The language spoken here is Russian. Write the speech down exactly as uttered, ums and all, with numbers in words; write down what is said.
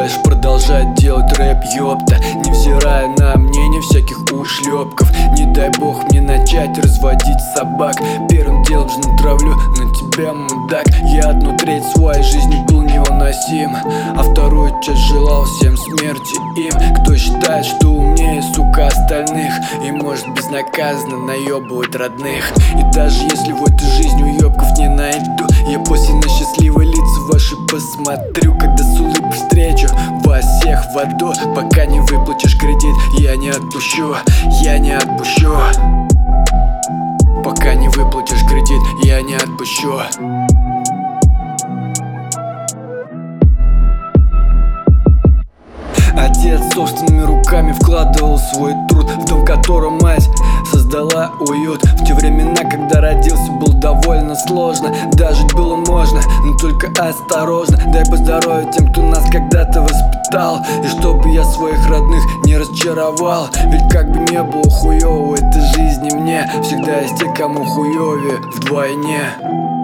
дальше продолжать делать рэп, ёпта. Невзирая на мнение всяких ушлепков. Не дай бог мне начать разводить собак. Первым делом же натравлю на тебя, мудак. Я одну треть своей жизни был невыносим, а вторую часть желал всем смерти им. Кто считает, что умнее, сука, остальных, и может безнаказанно наебывать родных. И даже если в этой жизни уебков не найду, я после на счастливые лица ваши посмотрю. Когда с улыбкой встречу вас всех в аду, пока не выплатишь кредит, я не отпущу, я не отпущу. Пока не выплатишь кредит, я не отпущу. Отец собственными руками вкладывал свой труд в дом, в котором мать создала уют. В те времена, когда родился, было довольно сложно. Да, жить было можно, но только осторожно. Дай бы здоровья тем, кто нас когда-то воспитал, и чтобы я своих родных не разочаровал. Ведь как бы не было хуёво в этой жизни мне, всегда есть те, кому хуёвее вдвойне.